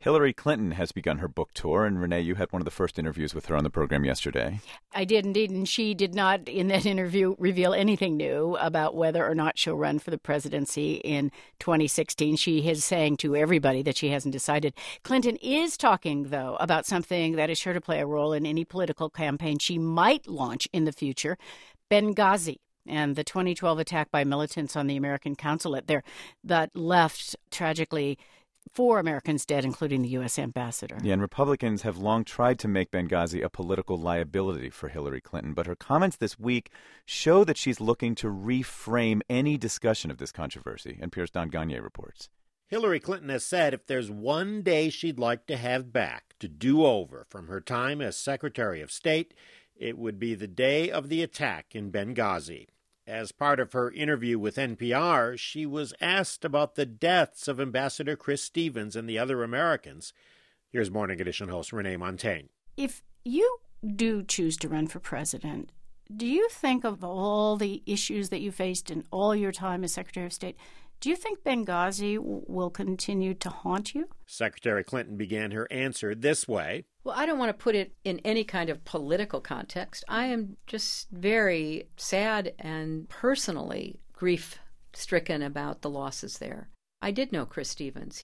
Hillary Clinton has begun her book tour, and Renee, you had one of the first interviews with her on the program yesterday. I did indeed, and she did not, in that interview, reveal anything new about whether or not she'll run for the presidency in 2016. She is saying to everybody that she hasn't decided. Clinton is talking, though, about something that is sure to play a role in any political campaign she might launch in the future, Benghazi, and the 2012 attack by militants on the American consulate there that left, tragically, 4 Americans dead, including the U.S. ambassador. Yeah, and Republicans have long tried to make Benghazi a political liability for Hillary Clinton, but her comments this week show that she's looking to reframe any discussion of this controversy, NPR's Don Gagné reports. Hillary Clinton has said if there's one day she'd like to have back, to do over from her time as Secretary of State, it would be the day of the attack in Benghazi. As part of her interview with NPR, she was asked about the deaths of Ambassador Chris Stevens and the other Americans. Here's Morning Edition host Renee Montagne. If you do choose to run for president, do you think of all the issues that you faced in all your time as Secretary of State, do you think Benghazi will continue to haunt you? Secretary Clinton began her answer this way. Well, I don't want to put it in any kind of political context. I am just very sad and personally grief-stricken about the losses there. I did know Chris Stevens.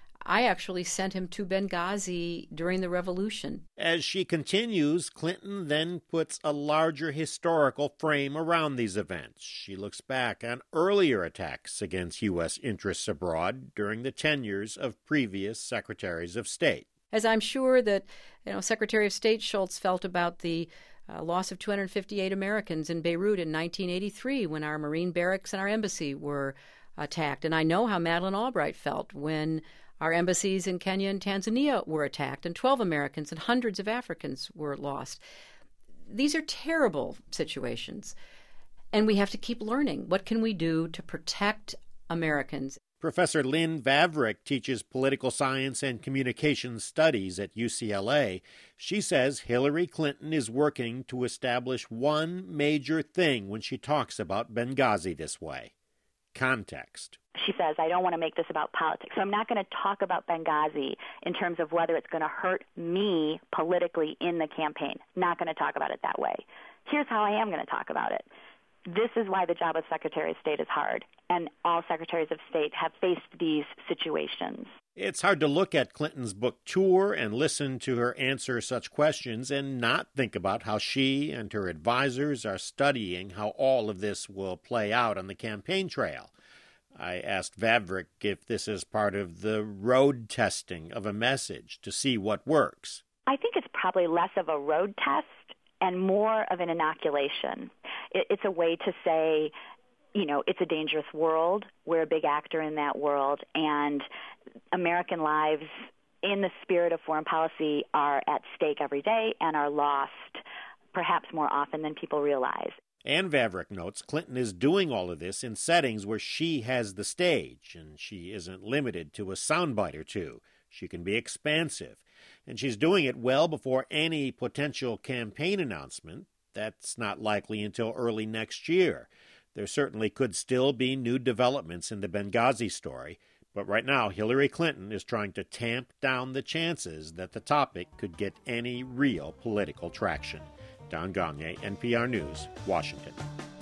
I actually sent him to Benghazi during the revolution. As she continues, Clinton then puts a larger historical frame around these events. She looks back on earlier attacks against U.S. interests abroad during the tenures of previous secretaries of state. As I'm sure that Secretary of State Shultz felt about the loss of 258 Americans in Beirut in 1983 when our Marine barracks and our embassy were attacked. And I know how Madeleine Albright felt when our embassies in Kenya and Tanzania were attacked, and 12 Americans and hundreds of Africans were lost. These are terrible situations, and we have to keep learning. What can we do to protect Americans? Professor Lynn Vavreck teaches political science and communications studies at UCLA. She says Hillary Clinton is working to establish one major thing when she talks about Benghazi this way: context. She says, I don't want to make this about politics. So I'm not going to talk about Benghazi in terms of whether it's going to hurt me politically in the campaign. Not going to talk about it that way. Here's how I am going to talk about it. This is why the job of Secretary of State is hard, and all secretaries of state have faced these situations. It's hard to look at Clinton's book tour and listen to her answer such questions and not think about how she and her advisors are studying how all of this will play out on the campaign trail. I asked Vavreck if this is part of the road testing of a message to see what works. I think it's probably less of a road test and more of an inoculation. It's a way to say, it's a dangerous world. We're a big actor in that world, and American lives in the spirit of foreign policy are at stake every day and are lost perhaps more often than people realize. And Vavreck notes Clinton is doing all of this in settings where she has the stage, and she isn't limited to a soundbite or two. She can be expansive, and she's doing it well before any potential campaign announcement. That's not likely until early next year. There certainly could still be new developments in the Benghazi story, but right now Hillary Clinton is trying to tamp down the chances that the topic could get any real political traction. Don Gagné, NPR News, Washington.